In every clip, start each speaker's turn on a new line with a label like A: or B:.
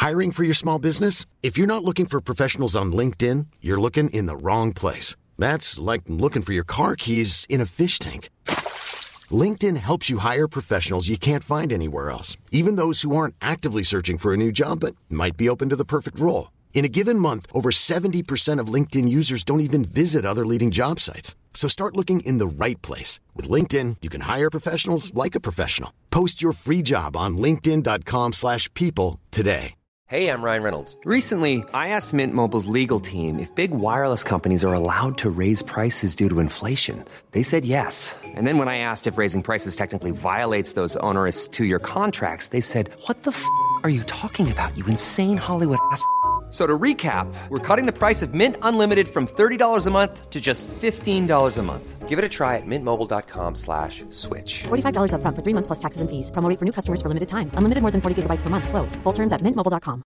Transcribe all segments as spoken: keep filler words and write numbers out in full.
A: Hiring for your small business? If you're not looking for professionals on LinkedIn, you're looking in the wrong place. That's like looking for your car keys in a fish tank. LinkedIn helps you hire professionals you can't find anywhere else, even those who aren't actively searching for a new job but might be open to the perfect role. In a given month, over seventy percent of LinkedIn users don't even visit other leading job sites. So start looking in the right place. With LinkedIn, you can hire professionals like a professional. Post your free job on linkedin.com slash people today.
B: Hey, I'm Ryan Reynolds. Recently, I asked Mint Mobile's legal team if big wireless companies are allowed to raise prices due to inflation. They said yes. And then when I asked if raising prices technically violates those onerous two-year contracts, they said, what the f*** are you talking about, you insane Hollywood ass f- So to recap, we're cutting the price of Mint Unlimited from thirty dollars a month to just fifteen dollars a month. Give it a try at mintmobile.com slash switch.
C: forty-five dollars up front for three months plus taxes and fees. Promo rate for new customers for limited time. Unlimited more than forty gigabytes per month. Slows full terms at mint mobile dot com.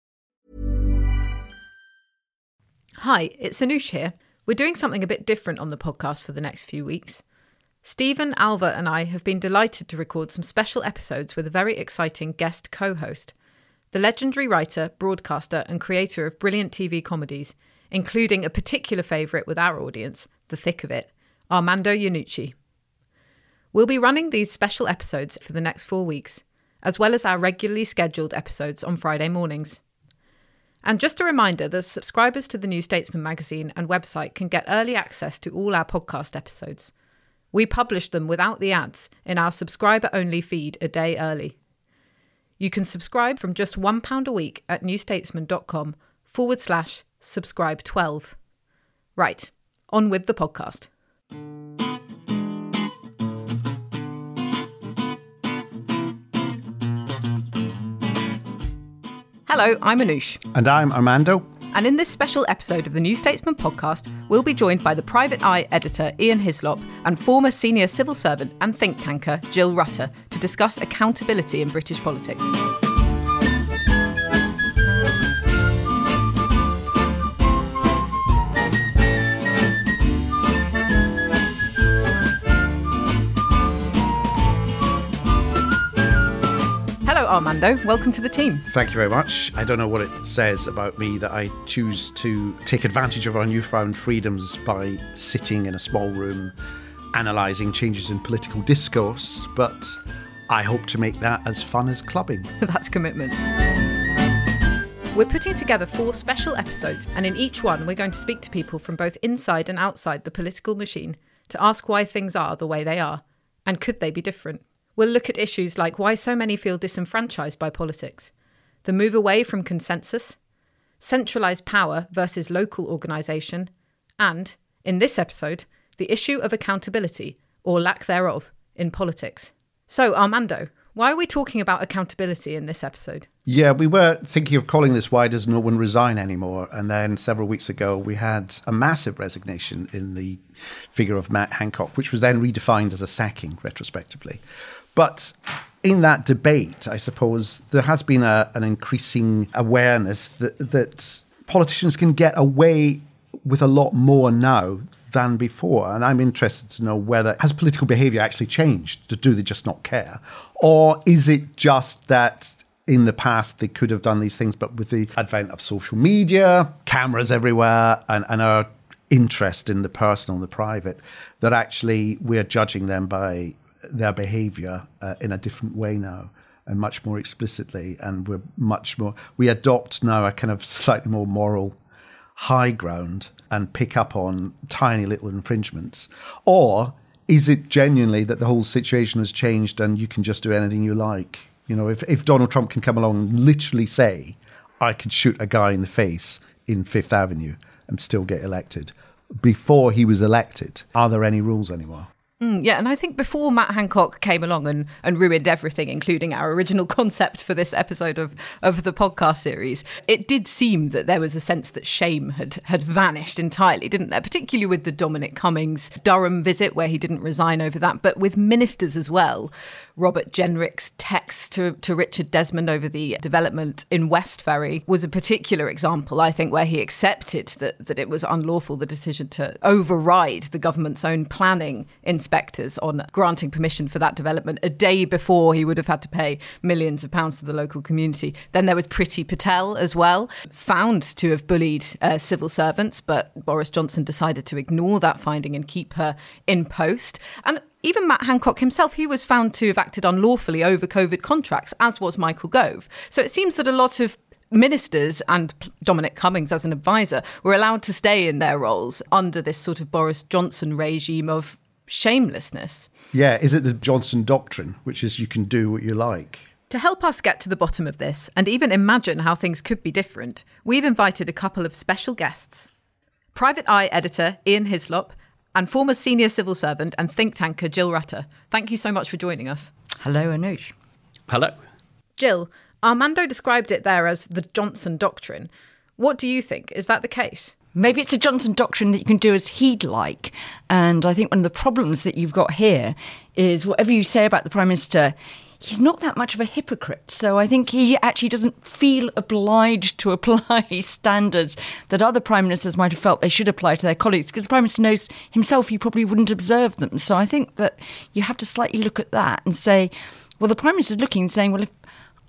D: Hi, it's Anoosh here. We're doing something a bit different on the podcast for the next few weeks. Stephen, Alva and I have been delighted to record some special episodes with a very exciting guest co-host, the legendary writer, broadcaster and creator of brilliant T V comedies, including a particular favourite with our audience, The Thick of It, Armando Iannucci. We'll be running these special episodes for the next four weeks, as well as our regularly scheduled episodes on Friday mornings. And just a reminder that subscribers to the New Statesman magazine and website can get early access to all our podcast episodes. We publish them without the ads in our subscriber-only feed a day early. You can subscribe from just one pound a week at newstatesman.com forward slash subscribe 12. Right, on with the podcast. Hello, I'm Anoosh.
E: And I'm Armando.
D: And in this special episode of the New Statesman podcast, we'll be joined by the Private Eye editor Ian Hislop and former senior civil servant and think tanker Jill Rutter to discuss accountability in British politics. Armando, welcome to the team.
E: Thank you very much. I don't know what it says about me that I choose to take advantage of our newfound freedoms by sitting in a small room analysing changes in political discourse, but I hope to make that as fun as clubbing.
D: That's commitment. We're putting together four special episodes, and in each one we're going to speak to people from both inside and outside the political machine to ask why things are the way they are, and could they be different. We'll look at issues like why so many feel disenfranchised by politics, the move away from consensus, centralised power versus local organisation, and, in this episode, the issue of accountability, or lack thereof, in politics. So, Armando, why are we talking about accountability in this episode?
E: Yeah, we were thinking of calling this Why Does No One Resign Anymore? And then several weeks ago, we had a massive resignation in the figure of Matt Hancock, which was then redefined as a sacking retrospectively. But in that debate, I suppose, there has been a, an increasing awareness that, that politicians can get away with a lot more now than before. And I'm interested to know whether, has political behaviour actually changed? Do they just not care? Or is it just that in the past they could have done these things, but with the advent of social media, cameras everywhere, and, and our interest in the personal, the private, that actually we're judging them by their behaviour uh, in a different way now and much more explicitly, and we're much more, we adopt now a kind of slightly more moral high ground and pick up on tiny little infringements? Or is it genuinely that the whole situation has changed and you can just do anything you like? You know, if, if Donald Trump can come along and literally say, I could shoot a guy in the face in Fifth Avenue and still get elected, before he was elected, are there any rules anymore?
D: Mm, yeah, and I think before Matt Hancock came along and, and ruined everything, including our original concept for this episode of, of the podcast series, it did seem that there was a sense that shame had, had vanished entirely, didn't there? Particularly with the Dominic Cummings Durham visit, where he didn't resign over that, but with ministers as well. Robert Jenrick's text to, to Richard Desmond over the development in Westferry was a particular example, I think, where he accepted that, that it was unlawful, the decision to override the government's own planning in inspectors on granting permission for that development a day before he would have had to pay millions of pounds to the local community. Then there was Priti Patel as well, found to have bullied uh, civil servants, but Boris Johnson decided to ignore that finding and keep her in post. And even Matt Hancock himself, he was found to have acted unlawfully over COVID contracts, as was Michael Gove. So it seems that a lot of ministers and Dominic Cummings as an advisor were allowed to stay in their roles under this sort of Boris Johnson regime of shamelessness.
E: Yeah, is it the Johnson doctrine, which is you can do what you like?
D: To help us get to the bottom of this and even imagine how things could be different, we've invited a couple of special guests. Private Eye editor Ian Hislop and former senior civil servant and think tanker Jill Rutter. Thank you so much for joining us.
F: Hello, Anoosh.
G: Hello.
D: Jill, Armando described it there as the Johnson doctrine. What do you think? Is that the case?
F: Maybe it's a Johnson doctrine that you can do as he'd like. And I think one of the problems that you've got here is whatever you say about the Prime Minister, he's not that much of a hypocrite. So I think he actually doesn't feel obliged to apply standards that other Prime Ministers might have felt they should apply to their colleagues, because the Prime Minister knows himself he probably wouldn't observe them. So I think that you have to slightly look at that and say, well, the Prime Minister's looking and saying, well, if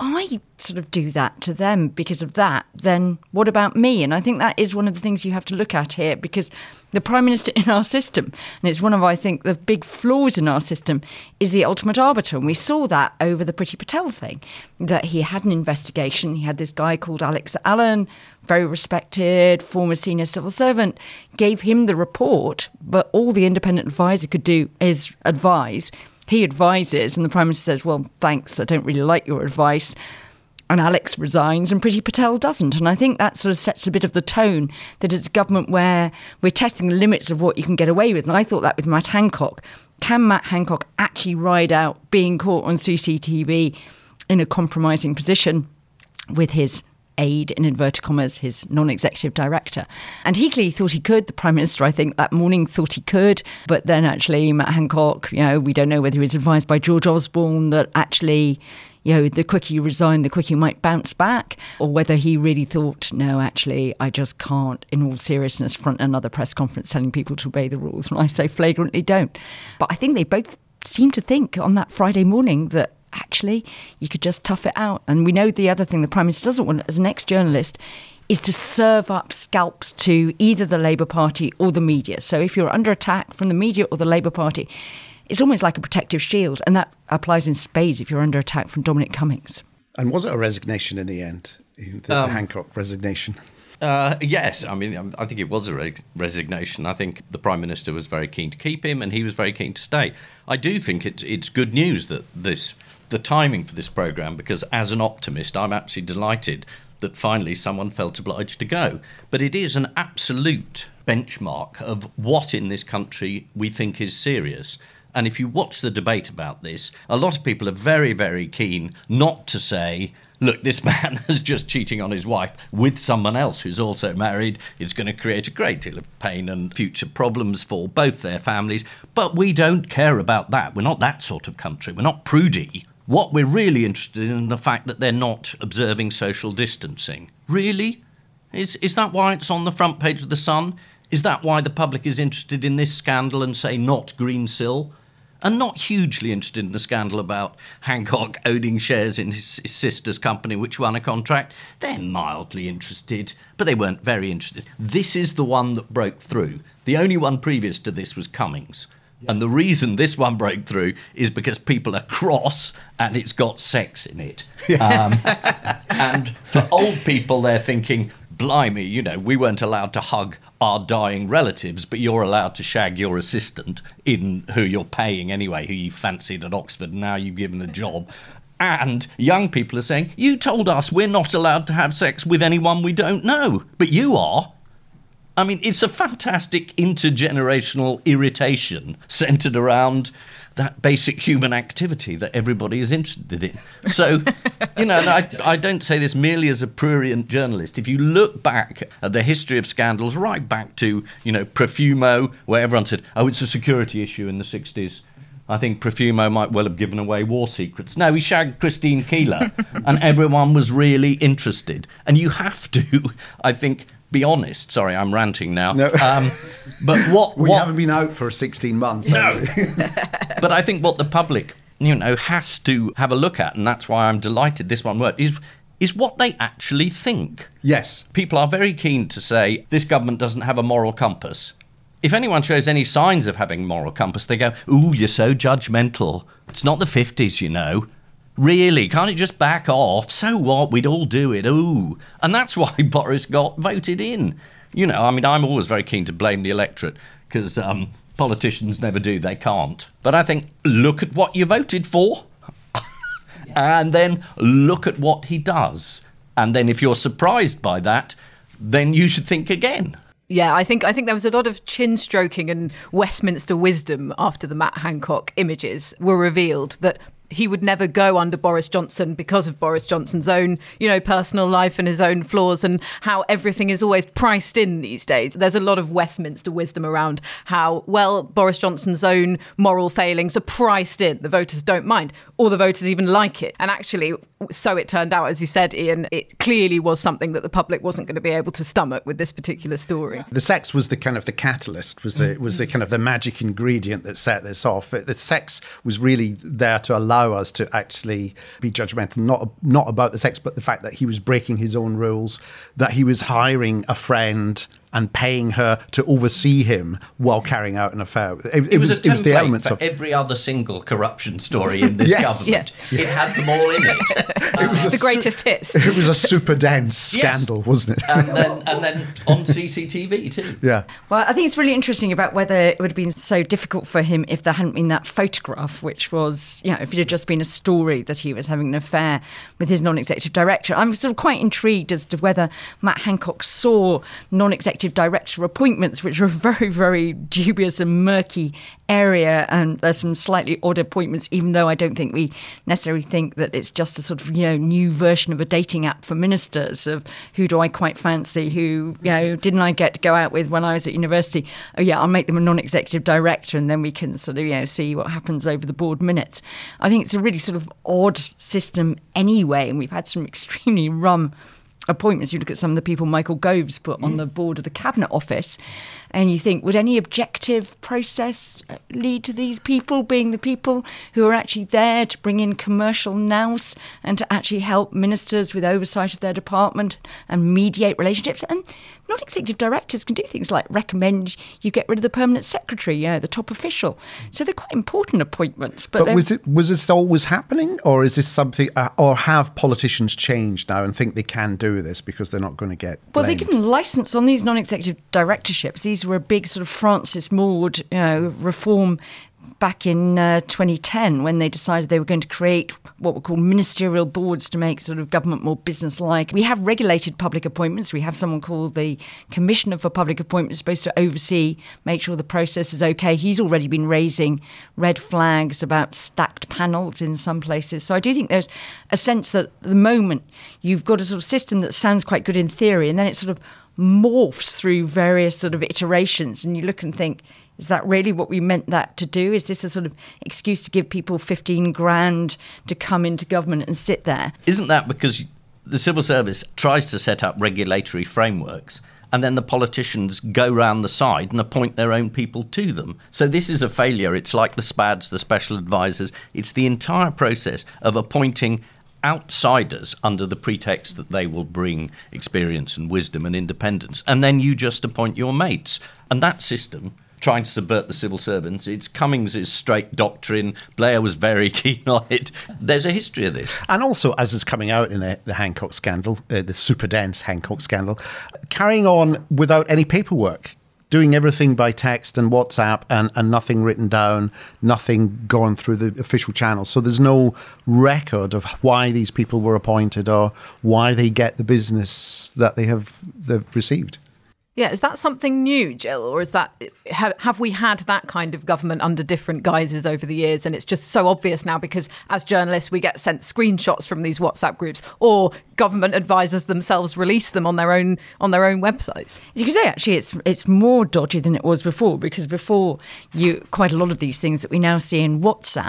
F: I sort of do that to them because of that, then what about me? And I think that is one of the things you have to look at here, because the Prime Minister in our system, and it's one of, I think, the big flaws in our system, is the ultimate arbiter. And we saw that over the Priti Patel thing, that he had an investigation. He had this guy called Alex Allen, very respected, former senior civil servant, gave him the report, but all the independent advisor could do is advise. He advises and the Prime Minister says, well, thanks, I don't really like your advice. And Alex resigns and Priti Patel doesn't. And I think that sort of sets a bit of the tone that it's a government where we're testing the limits of what you can get away with. And I thought that with Matt Hancock. Can Matt Hancock actually ride out being caught on C C T V in a compromising position with his aide, in inverted commas, his non-executive director? And he clearly thought he could. The Prime Minister, I think, that morning thought he could. But then actually Matt Hancock, you know, we don't know whether he was advised by George Osborne that actually, you know, the quicker you resign, the quicker you might bounce back, or whether he really thought, no, actually, I just can't, in all seriousness, front another press conference telling people to obey the rules. And I say flagrantly don't. But I think they both seem to think on that Friday morning that actually, you could just tough it out. And we know the other thing the Prime Minister doesn't want as an ex-journalist is to serve up scalps to either the Labour Party or the media. So if you're under attack from the media or the Labour Party, it's almost like a protective shield. And that applies in spades if you're under attack from Dominic Cummings.
E: And was it a resignation in the end, the, um, the Hancock resignation?
G: Uh, yes, I mean, I think it was a re- resignation. I think the Prime Minister was very keen to keep him and he was very keen to stay. I do think it's, it's good news that this... the timing for this programme, because as an optimist, I'm absolutely delighted that finally someone felt obliged to go. But it is an absolute benchmark of what in this country we think is serious. And if you watch the debate about this, a lot of people are very, very keen not to say, look, this man is just cheating on his wife with someone else who's also married. It's going to create a great deal of pain and future problems for both their families. But we don't care about that. We're not that sort of country. We're not prudy. What we're really interested in is the fact that they're not observing social distancing. Really? Is is that why it's on the front page of The Sun? Is that why the public is interested in this scandal and say not Greensill? And not hugely interested in the scandal about Hancock owning shares in his, his sister's company, which won a contract? They're mildly interested, but they weren't very interested. This is the one that broke through. The only one previous to this was Cummings. And the reason this one broke through is because people are cross and it's got sex in it. Um, and for old people, they're thinking, blimey, you know, we weren't allowed to hug our dying relatives, but you're allowed to shag your assistant in who you're paying anyway, who you fancied at Oxford, and now you've given a job. And young people are saying, you told us we're not allowed to have sex with anyone we don't know, but you are. I mean, it's a fantastic intergenerational irritation centred around that basic human activity that everybody is interested in. So, you know, I, I don't say this merely as a prurient journalist. If you look back at the history of scandals, right back to, you know, Profumo, where everyone said, oh, it's a security issue in the sixties. I think Profumo might well have given away war secrets. No, he shagged Christine Keeler, and everyone was really interested. And you have to, I think, be honest. Sorry, I'm ranting now.
E: No.
G: Um, but what...
E: We
G: what,
E: haven't been out for sixteen months.
G: No. But I think what the public, you know, has to have a look at, and that's why I'm delighted this one worked, is, is what they actually think.
E: Yes.
G: People are very keen to say, this government doesn't have a moral compass. If anyone shows any signs of having a moral compass, they go, ooh, you're so judgmental. It's not the fifties, you know. Really, can't it just back off? So what? We'd all do it. Ooh. And that's why Boris got voted in. You know, I mean, I'm always very keen to blame the electorate because um, politicians never do. They can't. But I think, look at what you voted for. And then look at what he does. And then if you're surprised by that, then you should think again.
D: Yeah, I think I think there was a lot of chin stroking and Westminster wisdom after the Matt Hancock images were revealed that he would never go under Boris Johnson because of Boris Johnson's own, you know, personal life and his own flaws and how everything is always priced in these days. There's a lot of Westminster wisdom around how, well, Boris Johnson's own moral failings are priced in. The voters don't mind, or the voters even like it. And actually, so it turned out, as you said, Ian, it clearly was something that the public wasn't going to be able to stomach with this particular story.
E: The sex was the kind of the catalyst, was the was the kind of the magic ingredient that set this off. The sex was really there to allow us to actually be judgmental, not not about the sex, but the fact that he was breaking his own rules, that he was hiring a friend and paying her to oversee him while carrying out an affair. It, it,
G: it was,
E: was
G: a
E: it was the elements
G: for
E: of
G: every other single corruption story in this
E: yes,
G: government.
D: Yeah.
G: It had them all in it.
E: It was
D: the greatest
E: su-
D: hits.
E: It was a super dense scandal,
G: yes.
E: wasn't it?
G: And then, and then on C C T V too.
E: Yeah.
F: Well, I think it's really interesting about whether it would have been so difficult for him if there hadn't been that photograph, which was, you know, if it had just been a story that he was having an affair with his non-executive director. I'm sort of quite intrigued as to whether Matt Hancock saw non-executive director appointments, which are a very, very dubious and murky area, and there's some slightly odd appointments, even though I don't think we necessarily think that it's just a sort of, you know, new version of a dating app for ministers of who do I quite fancy, who, you know, didn't I get to go out with when I was at university? Oh yeah, I'll make them a non-executive director and then we can sort of, you know, see what happens over the board minutes. I think it's a really sort of odd system anyway, and we've had some extremely rum appointments. You look at some of the people Michael Gove's put on the board of the Cabinet Office, and you think, would any objective process lead to these people being the people who are actually there to bring in commercial nous and to actually help ministers with oversight of their department and mediate relationships? And non-executive directors can do things like recommend you get rid of the permanent secretary, you know, the top official. So they're quite important appointments. But,
E: but was it was this always happening, or is this something, uh, or have politicians changed now and think they can do this because they're not going to get blamed?
F: Well, they're given licence on these non-executive directorships. These were a big sort of Francis Maude, you know, reform back in uh, twenty ten, when they decided they were going to create what were called ministerial boards to make sort of government more business-like. We have regulated public appointments. We have someone called the Commissioner for Public Appointments supposed to oversee, make sure the process is okay. He's already been raising red flags about stacked panels in some places. So I do think there's a sense that at the moment you've got a sort of system that sounds quite good in theory, and then it sort of morphs through various sort of iterations, and you look and think, is that really what we meant that to do? Is this a sort of excuse to give people fifteen grand to come into government and sit there?
G: Isn't that because the civil service tries to set up regulatory frameworks and then the politicians go round the side and appoint their own people to them? So this is a failure. It's like the SPADs, the special advisors. It's the entire process of appointing outsiders under the pretext that they will bring experience and wisdom and independence. And then you just appoint your mates. And that system, trying to subvert the civil servants, it's Cummings' straight doctrine. Blair was very keen on it. There's a history of this.
E: And also, as is coming out in the, the Hancock scandal, uh, the super dense Hancock scandal, carrying on without any paperwork, doing everything by text and WhatsApp and, and nothing written down, nothing gone through the official channels. So there's no record of why these people were appointed or why they get the business that they have they've received.
D: Yeah, is that something new, Jill, or is that have, have we had that kind of government under different guises over the years, and it's just so obvious now because as journalists we get sent screenshots from these WhatsApp groups, or government advisors themselves release them on their own on their own websites?
F: You could say actually it's it's more dodgy than it was before, because before you quite a lot of these things that we now see in WhatsApp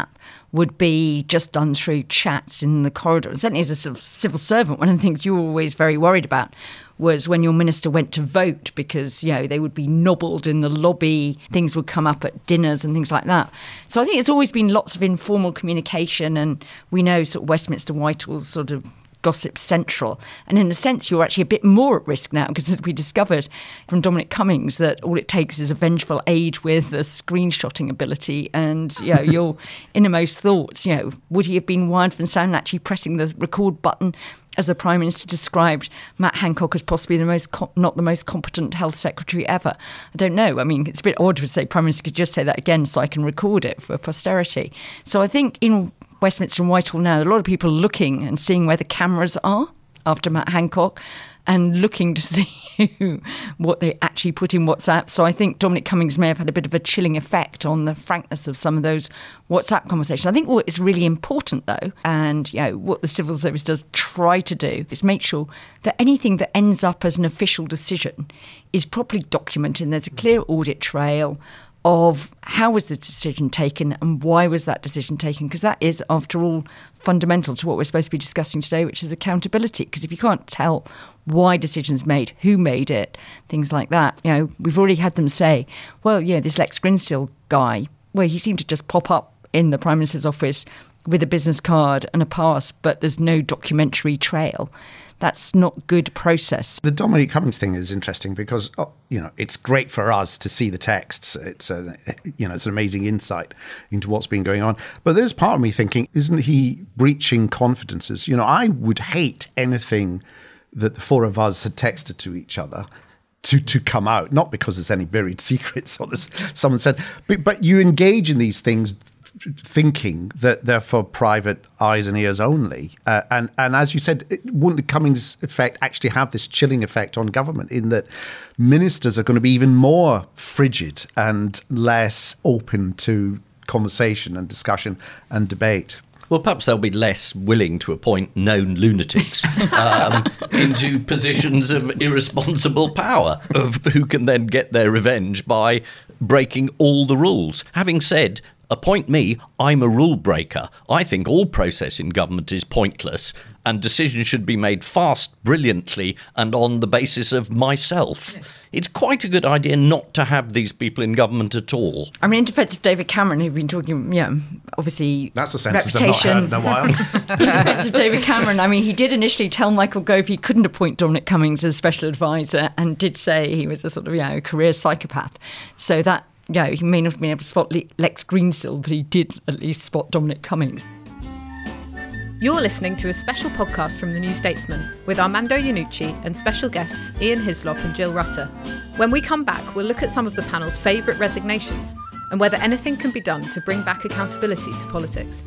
F: would be just done through chats in the corridor. Certainly as a civil servant, one of the things you were always very worried about was when your minister went to vote, because, you know, they would be nobbled in the lobby, things would come up at dinners and things like that. So I think it's always been lots of informal communication, and we know sort of Westminster Whitehall's sort of gossip central. And in a sense, you're actually a bit more at risk now, because as we discovered from Dominic Cummings that all it takes is a vengeful age with a screenshotting ability and, you know, your innermost thoughts. You know, would he have been wired from sound actually pressing the record button? As the Prime Minister described Matt Hancock as possibly the most co- not the most competent health secretary ever. I don't know. I mean, it's a bit odd to say Prime Minister could just say that again so I can record it for posterity. So I think in Westminster and Whitehall now, a lot of people are looking and seeing where the cameras are after Matt Hancock and looking to see what they actually put in WhatsApp. So I think Dominic Cummings may have had a bit of a chilling effect on the frankness of some of those WhatsApp conversations. I think what is really important, though, and you know what the civil service does try to do, is make sure that anything that ends up as an official decision is properly documented and there's a clear audit trail of how was the decision taken and why was that decision taken, because that is, after all, fundamental to what we're supposed to be discussing today, which is accountability. Because if you can't tell why decisions made, who made it, things like that, you know, we've already had them say, well, you know, this Lex Greensill guy, well, he seemed to just pop up in the Prime Minister's office with a business card and a pass, but there's no documentary trail. That's not good process.
E: The Dominic Cummings thing is interesting because, oh, you know, it's great for us to see the texts. It's a, you know, it's an amazing insight into what's been going on. But there's part of me thinking, isn't he breaching confidences? You know, I would hate anything that the four of us had texted to each other to, to come out, not because there's any buried secrets or this, someone said, but, but you engage in these things thinking that they're for private eyes and ears only. Uh, and, and as you said, it, wouldn't the Cummings effect actually have this chilling effect on government in that ministers are going to be even more frigid and less open to conversation and discussion and debate?
G: Well, perhaps they'll be less willing to appoint known lunatics um, into positions of irresponsible power, of who can then get their revenge by breaking all the rules. Having said, appoint me, I'm a rule breaker. I think all process in government is pointless and decisions should be made fast, brilliantly, and on the basis of myself. Yes. It's quite a good idea not to have these people in government at all.
F: I mean, in defence of David Cameron, who've been talking, you know, obviously
E: that's a sentence
F: reputation.
E: I've not heard in a while.
F: In defence of David Cameron, I mean, he did initially tell Michael Gove he couldn't appoint Dominic Cummings as special advisor and did say he was a sort of, you know, career psychopath. So that, yeah, he may not have been able to spot Lex Greensill, but he did at least spot Dominic Cummings.
D: You're listening to a special podcast from The New Statesman with Armando Iannucci and special guests Ian Hislop and Jill Rutter. When we come back, we'll look at some of the panel's favourite resignations and whether anything can be done to bring back accountability to politics.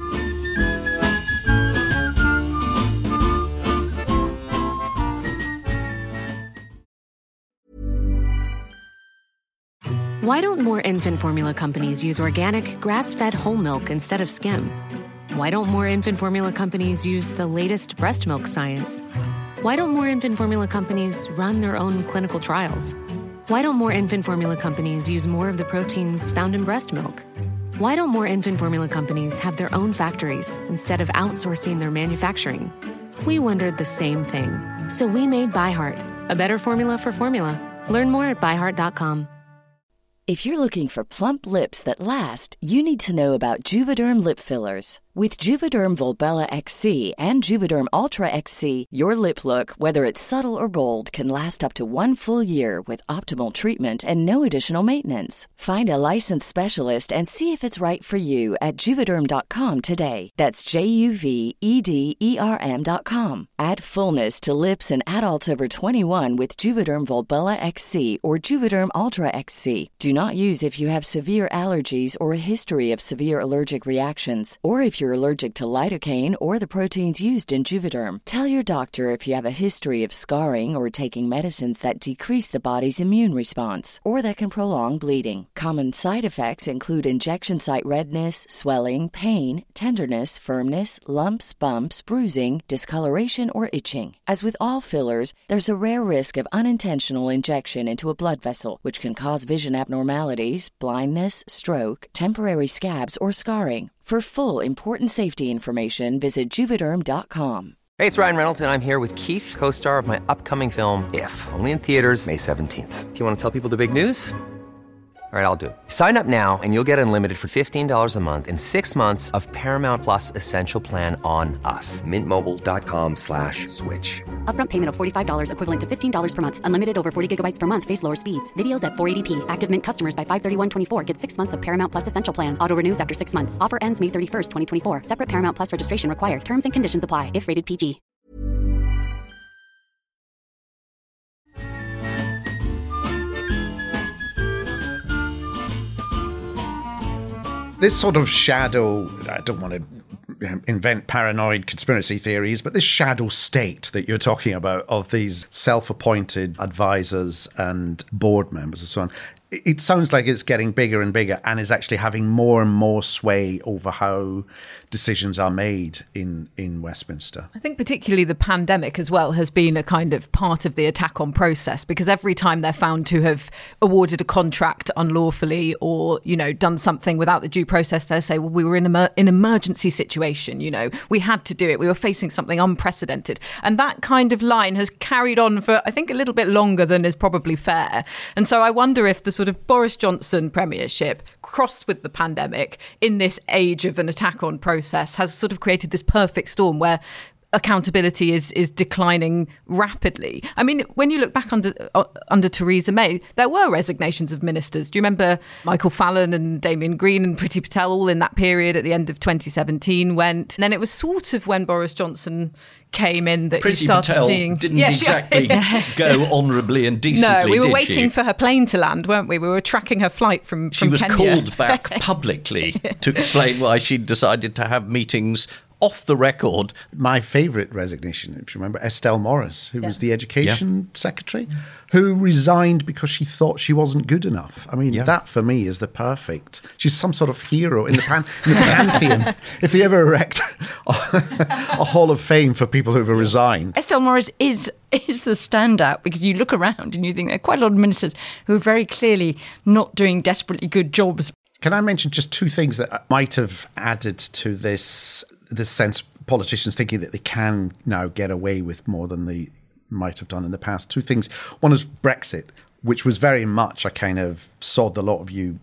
H: Why don't more infant formula companies use organic, grass-fed whole milk instead of skim? Why don't more infant formula companies use the latest breast milk science? Why don't more infant formula companies run their own clinical trials? Why don't more infant formula companies use more of the proteins found in breast milk? Why don't more infant formula companies have their own factories instead of outsourcing their manufacturing? We wondered the same thing. So we made ByHeart, a better formula for formula. Learn more at by heart dot com.
I: If you're looking for plump lips that last, you need to know about Juvederm lip fillers. With Juvederm Volbella X C and Juvederm Ultra X C, your lip look, whether it's subtle or bold, can last up to one full year with optimal treatment and no additional maintenance. Find a licensed specialist and see if it's right for you at Juvederm dot com today. That's J U V E D E R M dot com. Add fullness to lips in adults over twenty-one with Juvederm Volbella X C or Juvederm Ultra X C. Do not use if you have severe allergies or a history of severe allergic reactions, or if you're allergic to lidocaine or the proteins used in Juvederm. Tell your doctor if you have a history of scarring or taking medicines that decrease the body's immune response or that can prolong bleeding. Common side effects include injection site redness, swelling, pain, tenderness, firmness, lumps, bumps, bruising, discoloration, or itching. As with all fillers, there's a rare risk of unintentional injection into a blood vessel, which can cause vision abnormalities, blindness, stroke, temporary scabs, or scarring. For full, important safety information, visit Juvederm dot com.
B: Hey, it's Ryan Reynolds, and I'm here with Keith, co-star of my upcoming film, If, only in theaters May seventeenth. Do you want to tell people the big news? All right, I'll do it. Sign up now and you'll get unlimited for fifteen dollars a month and six months of Paramount Plus Essential Plan on us. Mint Mobile dot com slash switch.
C: Upfront payment of forty-five dollars equivalent to fifteen dollars per month. Unlimited over forty gigabytes per month. Face lower speeds. Videos at four eighty p. Active Mint customers by five thirty-one twenty-four get six months of Paramount Plus Essential Plan. Auto renews after six months. Offer ends May thirty-first, twenty twenty-four. Separate Paramount Plus registration required. Terms and conditions apply if rated P G.
E: This sort of shadow, I don't want to invent paranoid conspiracy theories, but this shadow state that you're talking about of these self-appointed advisors and board members and so on, it sounds like it's getting bigger and bigger and is actually having more and more sway over how decisions are made in, in Westminster.
D: I think particularly the pandemic as well has been a kind of part of the attack on process, because every time they're found to have awarded a contract unlawfully or, you know, done something without the due process, they say, well, we were in an emer- emergency situation, you know, we had to do it. We were facing something unprecedented. And that kind of line has carried on for, I think, a little bit longer than is probably fair. And so I wonder if the sort of Boris Johnson premiership crossed with the pandemic in this age of an attack on process has sort of created this perfect storm where accountability is is declining rapidly. I mean, when you look back under uh, under Theresa May, there were resignations of ministers. Do you remember Michael Fallon and Damien Green and Priti Patel all in that period at the end of twenty seventeen went? And then it was sort of when Boris Johnson came in that
G: Priti
D: you started
G: Patel
D: seeing...
G: didn't
D: yeah,
G: exactly
D: she,
G: go honourably and decently,
D: No, we were
G: did
D: waiting
G: she?
D: for her plane to land, weren't we? We were tracking her flight from,
G: She
D: from
G: was
D: Kenya.
G: called back publicly to explain why she'd decided to have meetings off the record.
E: My favourite resignation, if you remember, Estelle Morris, who
D: Yeah.
E: was the education secretary, who resigned because she thought she wasn't good enough. I mean,
G: Yeah.
E: that for me is the perfect. She's some sort of hero in the, pan, in the pantheon. If they ever erect a, a hall of fame for people who've resigned.
F: Estelle Morris is is the standout, because you look around and you think there are quite a lot of ministers who are very clearly not doing desperately good jobs.
E: Can I mention just two things that might have added to this this sense of politicians thinking that they can now get away with more than they might have done in the past? Two things. One is Brexit, which was very much a kind of sod the lot of you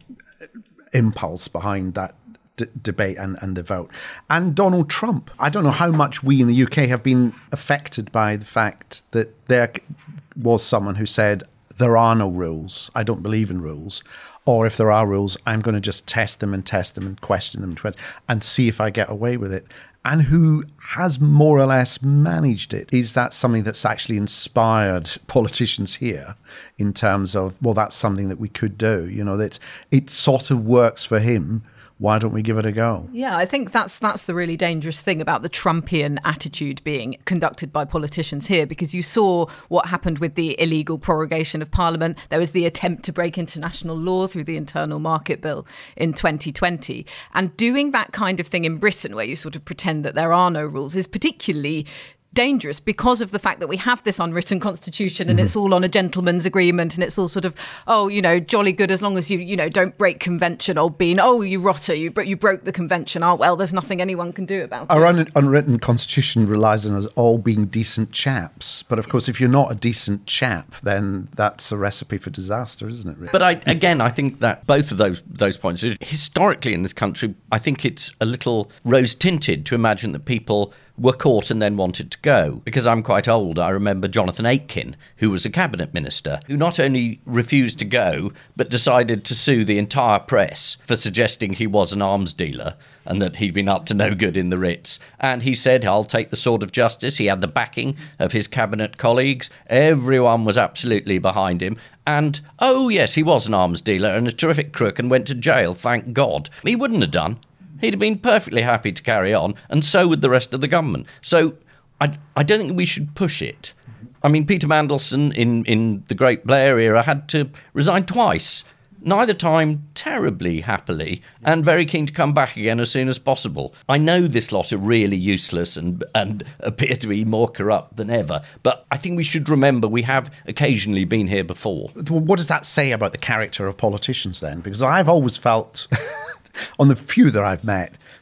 E: impulse behind that d- debate and, and the vote. And Donald Trump. I don't know how much we in the U K have been affected by the fact that there was someone who said, there are no rules. I don't believe in rules. Or if there are rules, I'm going to just test them and test them and question them and, and see if I get away with it. And who has more or less managed it? Is that something that's actually inspired politicians here in terms of, well, that's something that we could do? You know, that it sort of works for him. Why don't we give it a go?
D: Yeah, I think that's that's the really dangerous thing about the Trumpian attitude being conducted by politicians here, because you saw what happened with the illegal prorogation of Parliament. There was the attempt to break international law through the Internal Market Bill in twenty twenty. And doing that kind of thing in Britain, where you sort of pretend that there are no rules, is particularly dangerous because of the fact that we have this unwritten constitution and mm-hmm. it's all on a gentleman's agreement, and it's all sort of, oh, you know, jolly good as long as you, you know, don't break convention, old bean. Oh, you rotter, you, you broke the convention. Oh, well, there's nothing anyone can do about
E: Our
D: it.
E: Our un- unwritten constitution relies on us all being decent chaps. But of course, if you're not a decent chap, then that's a recipe for disaster, isn't it, really?
G: But I, again, I think that both of those those points, historically in this country, I think it's a little rose-tinted to imagine that people were caught and then wanted to go. Because I'm quite old, I remember Jonathan Aitken, who was a cabinet minister, who not only refused to go, but decided to sue the entire press for suggesting he was an arms dealer and that he'd been up to no good in the writs. And he said, I'll take the sword of justice. He had the backing of his cabinet colleagues. Everyone was absolutely behind him. And, oh yes, he was an arms dealer and a terrific crook and went to jail, thank God. He wouldn't have done. He'd have been perfectly happy to carry on, and so would the rest of the government. So I, I don't think we should push it. I mean, Peter Mandelson in, in the Great Blair era had to resign twice, neither time terribly happily, and very keen to come back again as soon as possible. I know this lot are really useless and, and appear to be more corrupt than ever, but I think we should remember we have occasionally been here before.
E: What does that say about the character of politicians then? Because I've always felt... on the few that I've met,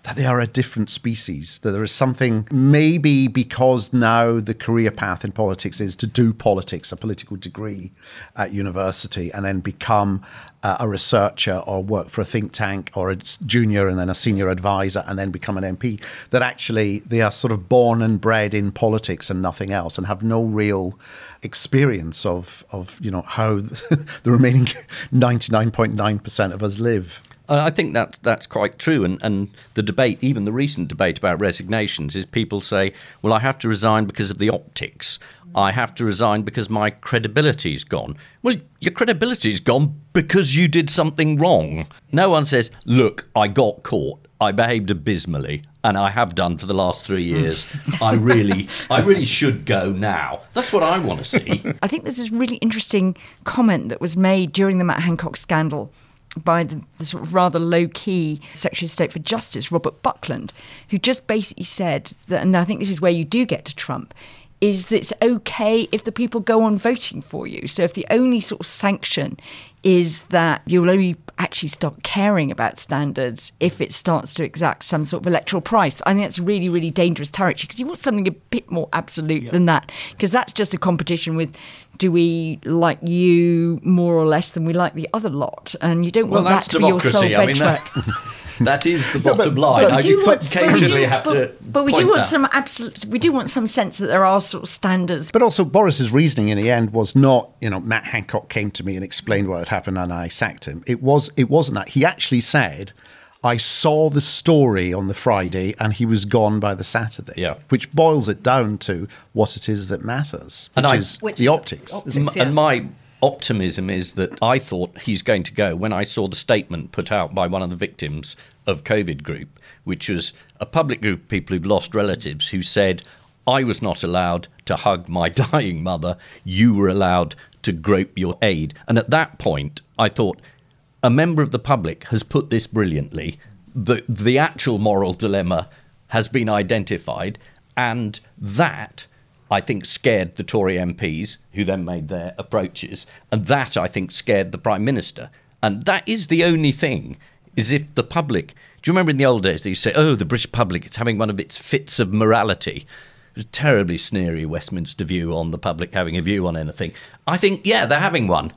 E: that they are a different species, that there is something, maybe because now the career path in politics is to do politics, a political degree at university, and then become uh, a researcher or work for a think tank or a junior and then a senior advisor and then become an M P, that actually they are sort of born and bred in politics and nothing else and have no real experience of, of you know, how the remaining ninety-nine point nine percent of us live.
G: I think that that's quite true. And, and the debate, even the recent debate about resignations, is people say, well, I have to resign because of the optics. I have to resign because my credibility's gone. Well, your credibility's gone because you did something wrong. No one says, look, I got caught. I behaved abysmally, and I have done for the last three years. I really, I really should go now. That's what I want to see.
F: I think there's this really interesting comment that was made during the Matt Hancock scandal by the, the sort of rather low-key Secretary of State for Justice, Robert Buckland, who just basically said that, and I think this is where you do get to Trump, is that it's okay if the people go on voting for you. So if the only sort of sanction is that you'll only actually start caring about standards if it starts to exact some sort of electoral price. I think that's really, really dangerous territory, because you want something a bit more absolute yeah. than that, because that's just a competition with, do we like you more or less than we like the other lot? And you don't
G: well,
F: want that to
G: democracy.
F: be your sole
G: I mean,
F: benchmark.
G: That, that is the bottom
E: but,
G: line.
E: But
G: I
F: do want,
G: occasionally
F: do,
G: have
F: but,
G: to
F: But we do want
G: that.
F: some absolute. We do want some sense that there are sort of standards.
E: But also, Boris's reasoning in the end was not, you know, Matt Hancock came to me and explained what had happened and I sacked him. It was. It wasn't that. He actually said, I saw the story on the Friday and he was gone by the Saturday.
G: Yeah.
E: Which boils it down to what it is that matters, which
G: and I,
E: is
D: which
E: the
D: is
E: optics.
D: optics
G: M-
D: yeah.
G: And my optimism is that I thought he's going to go when I saw the statement put out by one of the victims of COVID group, which was a public group of people who've lost relatives, who said, I was not allowed to hug my dying mother. You were allowed to grope your aid. And at that point, I thought, a member of the public has put this brilliantly. The, the actual moral dilemma has been identified, and that, I think, scared the Tory M Ps, who then made their approaches, and that, I think, scared the Prime Minister. And that is the only thing, is if the public... Do you remember in the old days they used to say, oh, the British public, it's having one of its fits of morality? It was a terribly sneery Westminster view on the public having a view on anything. I think, yeah, they're having one.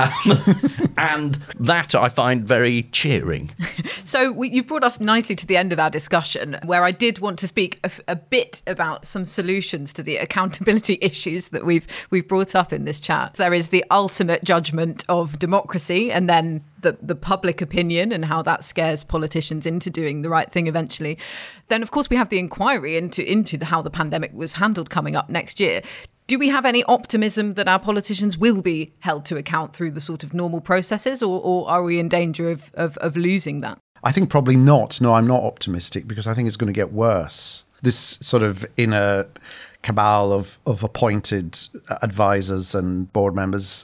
G: Um, and that I find very cheering.
D: So we, you've brought us nicely to the end of our discussion, where I did want to speak a, a bit about some solutions to the accountability issues that we've we've brought up in this chat. There is the ultimate judgment of democracy, and then the, the public opinion and how that scares politicians into doing the right thing eventually. Then, of course, we have the inquiry into, into the, how the pandemic was handled coming up next year. Do we have any optimism that our politicians will be held to account through the sort of normal processes, or, or are we in danger of, of, of losing that?
E: I think probably not. No, I'm not optimistic, because I think it's going to get worse. This sort of inner cabal of, of appointed advisors and board members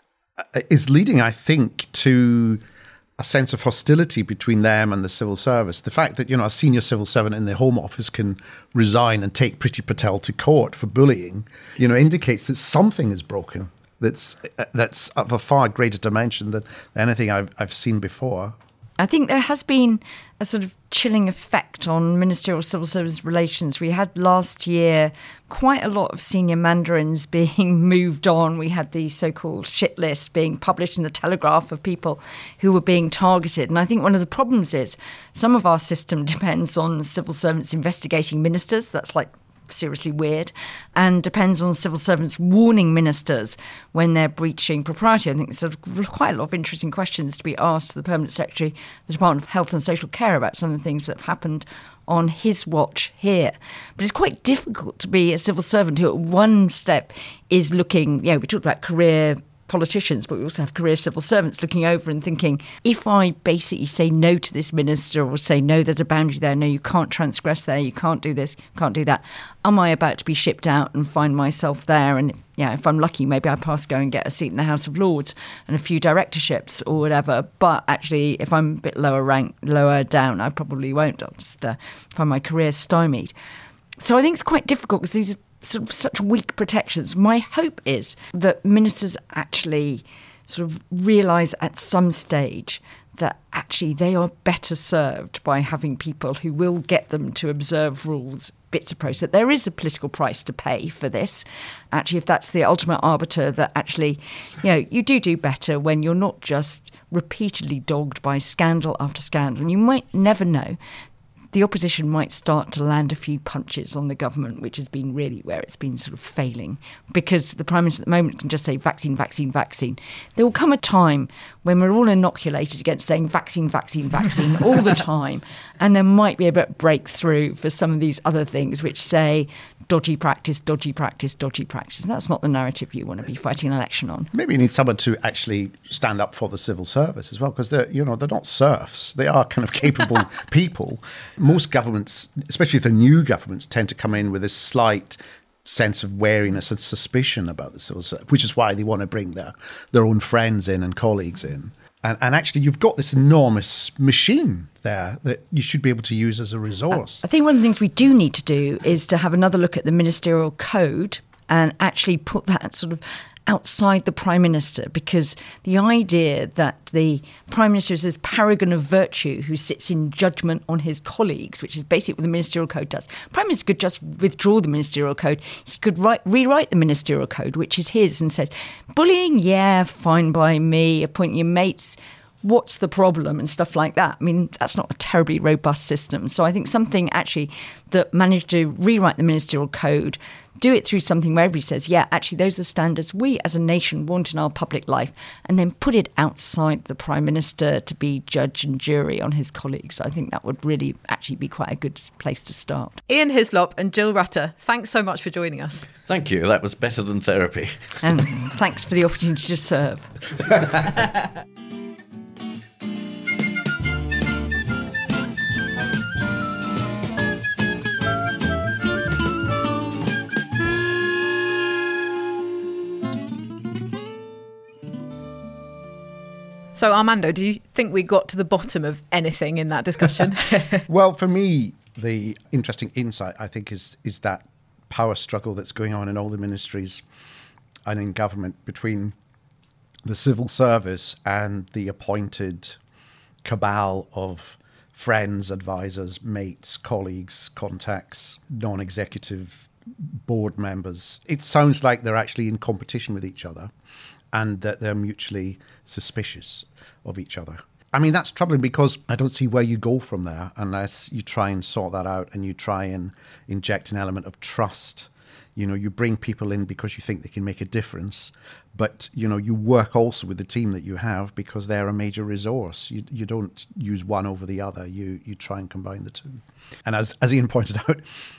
E: is leading, I think, to a sense of hostility between them and the civil service. The fact that, you know, a senior civil servant in the Home Office can resign and take Priti Patel to court for bullying, you know, indicates that something is broken. That's that's of a far greater dimension than anything I've I've seen before.
F: I think there has been a sort of chilling effect on ministerial civil service relations. We had last year quite a lot of senior mandarins being moved on. We had the so-called shit list being published in the Telegraph of people who were being targeted. And I think one of the problems is some of our system depends on civil servants investigating ministers. That's like seriously weird, and depends on civil servants warning ministers when they're breaching propriety. I think there's quite a lot of interesting questions to be asked to the Permanent Secretary, the Department of Health and Social Care, about some of the things that have happened on his watch here. But it's quite difficult to be a civil servant who at one step is looking, you know, we talked about career politicians, but we also have career civil servants looking over and thinking, if I basically say no to this minister, or say, no, there's a boundary there, no, you can't transgress there, you can't do this, can't do that, am I about to be shipped out and find myself there? And yeah, if I'm lucky, maybe I pass go and get a seat in the House of Lords and a few directorships or whatever. But actually, if I'm a bit lower rank, lower down, I probably won't. I'll just uh, find my career stymied. So I think it's quite difficult, because these are sort of such weak protections. My hope is that ministers actually sort of realise at some stage that actually they are better served by having people who will get them to observe rules, bits of process. There is a political price to pay for this. Actually, if that's the ultimate arbiter, that actually, you know, you do do better when you're not just repeatedly dogged by scandal after scandal. And you might never know. The opposition might start to land a few punches on the government, which has been really where it's been sort of failing, because the Prime Minister at the moment can just say vaccine, vaccine, vaccine. There will come a time when we're all inoculated against saying vaccine, vaccine, vaccine all the time, and there might be a bit of breakthrough for some of these other things which say dodgy practice, dodgy practice, dodgy practice. And that's not the narrative you want to be fighting an election on.
E: Maybe you need someone to actually stand up for the civil service as well, because they're, you know, they're not serfs. They are kind of capable people. Most governments, especially if they're new governments, tend to come in with this slight sense of wariness and suspicion about the civil service, which is why they want to bring their, their own friends in and colleagues in. And, and actually, you've got this enormous machine there that you should be able to use as a resource.
F: I think one of the things we do need to do is to have another look at the ministerial code and actually put that sort of outside the Prime Minister, because the idea that the Prime Minister is this paragon of virtue who sits in judgment on his colleagues, which is basically what the ministerial code does. Prime Minister could just withdraw the ministerial code. He could write, rewrite the ministerial code, which is his, and says, bullying, yeah, fine by me, appoint your mates, what's the problem, and stuff like that. I mean, that's not a terribly robust system. So I think something actually that managed to rewrite the ministerial code, do it through something where everybody says, yeah, actually, those are the standards we as a nation want in our public life, and then put it outside the Prime Minister to be judge and jury on his colleagues. I think that would really actually be quite a good place to start.
D: Ian Hislop and Jill Rutter, thanks so much for joining us.
G: Thank you. That was better than therapy.
F: And thanks for the opportunity to serve.
D: So, Armando, do you think we got to the bottom of anything in that discussion?
E: Well, for me, the interesting insight, I think, is is that power struggle that's going on in all the ministries and in government between the civil service and the appointed cabal of friends, advisors, mates, colleagues, contacts, non-executive board members. It sounds like they're actually in competition with each other, and that they're mutually suspicious of each other. I mean, that's troubling, because I don't see where you go from there unless you try and sort that out and you try and inject an element of trust. You know, you bring people in because you think they can make a difference, but, you know, you work also with the team that you have because they're a major resource. You you don't use one over the other. You you try and combine the two. And as, as Ian pointed out,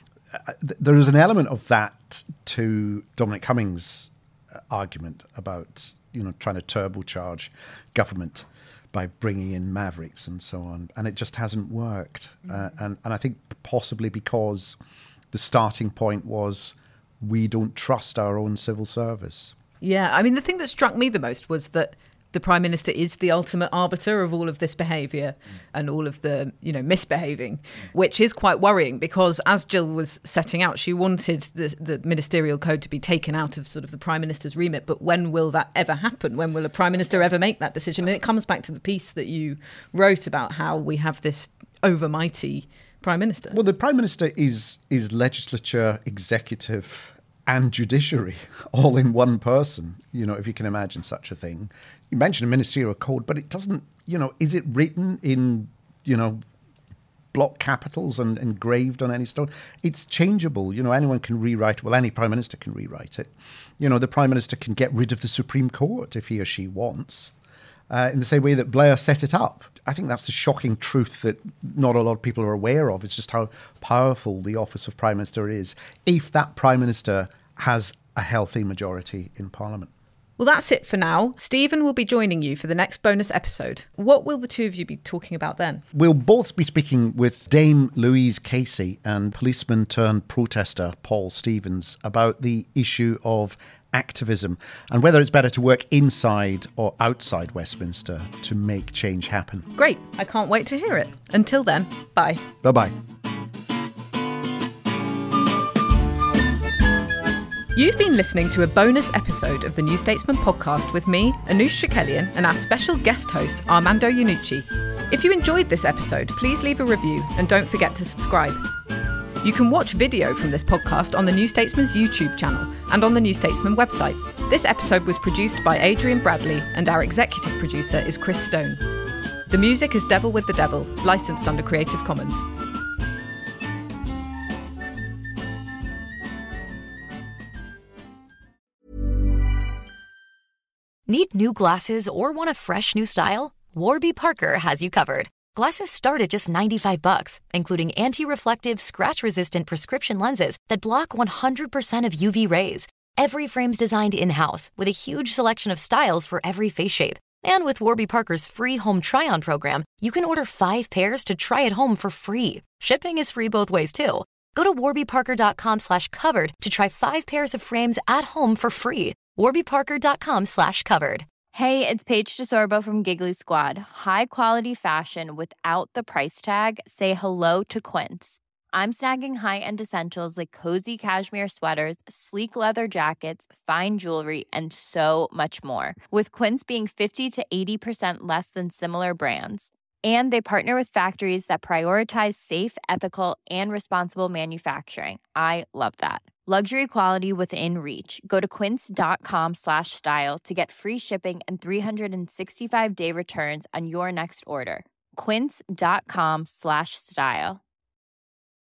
E: there is an element of that to Dominic Cummings' argument about, you know, trying to turbocharge government by bringing in mavericks and so on, and it just hasn't worked. Uh, and and I think possibly because the starting point was we don't trust our own civil service.
D: Yeah, I mean, the thing that struck me the most was that the Prime Minister is the ultimate arbiter of all of this behaviour and all of the, you know, misbehaving, which is quite worrying, because as Jill was setting out, she wanted the, the ministerial code to be taken out of sort of the Prime Minister's remit. But when will that ever happen? When will a Prime Minister ever make that decision? And it comes back to the piece that you wrote about how we have this overmighty Prime Minister.
E: Well, the Prime Minister is is legislature, executive and judiciary all in one person, you know, if you can imagine such a thing. You mentioned a ministerial code, but it doesn't, you know, is it written in, you know, block capitals and engraved on any stone? It's changeable. You know, anyone can rewrite, well, any Prime Minister can rewrite it. You know, the Prime Minister can get rid of the Supreme Court if he or she wants, uh, in the same way that Blair set it up. I think that's the shocking truth that not a lot of people are aware of. It's just how powerful the office of Prime Minister is if that Prime Minister has a healthy majority in Parliament.
D: Well, that's it for now. Stephen will be joining you for the next bonus episode. What will the two of you be talking about then?
E: We'll both be speaking with Dame Louise Casey and policeman turned protester Paul Stevens about the issue of activism and whether it's better to work inside or outside Westminster to make change happen.
D: Great. I can't wait to hear it. Until then, bye.
E: Bye-bye.
D: You've been listening to a bonus episode of the New Statesman podcast with me, Anoosh Chakelian, and our special guest host, Armando Iannucci. If you enjoyed this episode, please leave a review and don't forget to subscribe. You can watch video from this podcast on the New Statesman's YouTube channel and on the New Statesman website. This episode was produced by Adrian Bradley and our executive producer is Chris Stone. The music is Devil with the Devil, licensed under Creative Commons.
J: Need new glasses or want a fresh new style? Warby Parker has you covered. Glasses start at just ninety-five bucks, including anti-reflective, scratch-resistant prescription lenses that block one hundred percent of U V rays. Every frame's designed in-house with a huge selection of styles for every face shape. And with Warby Parker's free home try-on program, you can order five pairs to try at home for free. Shipping is free both ways, too. Go to warbyparker.com slash covered to try five pairs of frames at home for free. warbyparker.com slash covered.
K: Hey, it's Paige DeSorbo from Giggly Squad. High quality fashion without the price tag. Say hello to Quince. I'm snagging high-end essentials like cozy cashmere sweaters, sleek leather jackets, fine jewelry, and so much more. With Quince being fifty to eighty percent less than similar brands. And they partner with factories that prioritize safe, ethical, and responsible manufacturing. I love that. Luxury quality within reach. Go to quince.com slash style to get free shipping and three sixty-five day returns on your next order. Quince.com slash style.